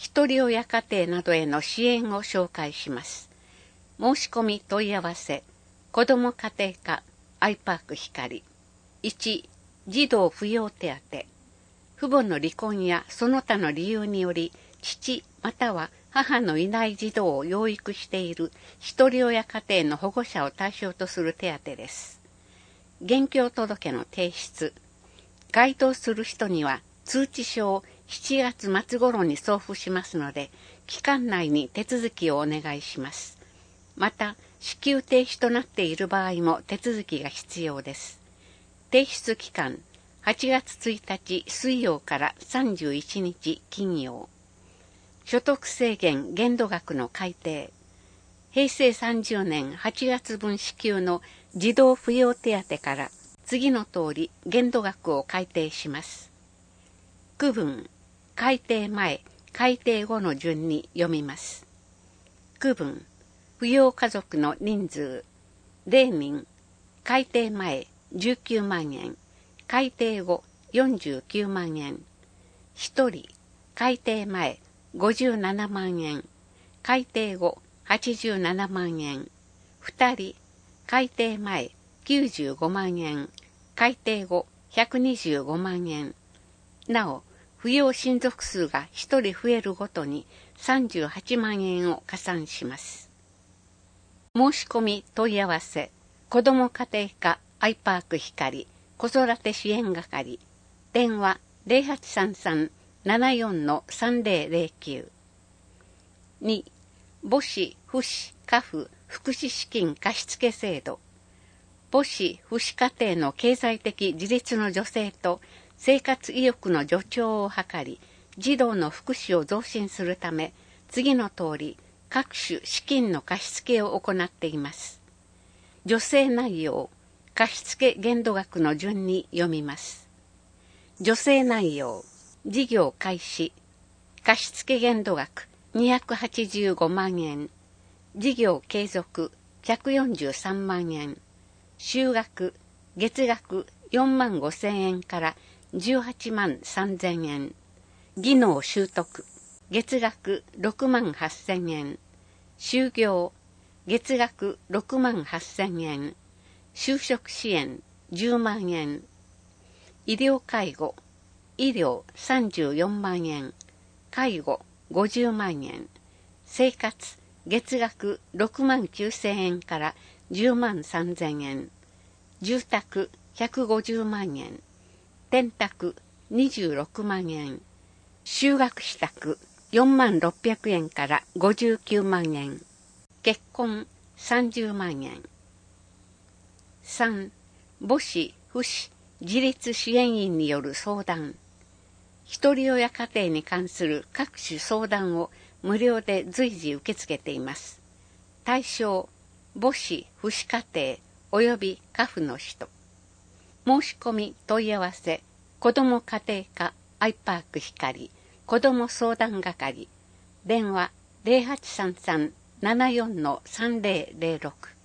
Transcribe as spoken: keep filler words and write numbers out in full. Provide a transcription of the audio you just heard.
ひとり親家庭などへの支援を紹介します。申し込み問い合わせ、子ども家庭科アイパーク光。いち、児童扶養手当。父母の離婚やその他の理由により、父または母のいない児童を養育しているひとり親家庭の保護者を対象とする手当です。現況届の提出。該当する人には通知書をしちがつ末頃に送付しますので、期間内に手続きをお願いします。また、支給停止となっている場合も手続きが必要です。提出期間、はちがつついたち水曜からさんじゅういちにち金曜。所得制限限度額の改定。へいせいさんじゅうねんはちがつぶん支給の児童扶養手当から次の通り限度額を改定します。区分、改定前、改定後の順に読みます。区分、扶養家族の人数、れいにん、改定前じゅうきゅうまんえん、改定後よんじゅうきゅうまんえん、ひとり、改定前ごじゅうななまんえん、改定後はちじゅうななまんえん、ふたり、改定前きゅうじゅうごまんえん、改定後ひゃくにじゅうごまんえん。なお、扶養親族数がひとり増えるごとにさんじゅうはちまんえんを加算します。申し込み問い合わせ、子ども家庭科アイパーク光子育て支援係、電話 ゼロはちさんさん ななよん さんぜろぜろきゅう。に、母子、父子、家父、福祉資金貸付制度。母子、父子家庭の経済的自立の助成と生活意欲の助長を図り、児童の福祉を増進するため、次の通り、各種資金の貸付を行っています。助成内容、貸付限度額の順に読みます。助成内容、事業開始、貸付限度額にひゃくはちじゅうごまんえん、事業継続ひゃくよんじゅうさんまんえん、就学、月額よんまんごせんえんからじゅうはちまんさんぜんえん、技能習得、月額ろくまんはっせんえん、就業、月額ろくまんはっせんえん、就職支援じゅうまんえん、医療介護、医療さんじゅうよんまんえん、介護ごじゅうまんえん、生活月額ろくまんきゅうせんえんからじゅうまんさんぜんえん、住宅ひゃくごじゅうまんえん、転宅にじゅうろくまんえん、就学支度よんまんろっぴゃくえんからごじゅうきゅうまんえん、結婚さんじゅうまんえん。さん、母子、父子、自立支援員による相談。ひとり親家庭に関する各種相談を無料で随時受け付けています。対象、母子、父子家庭及び家父の人。申し込み問い合わせ、子ども家庭科アイパーク光子ども相談係、電話 ゼロはちさんさん ななよん さんぜろぜろろく。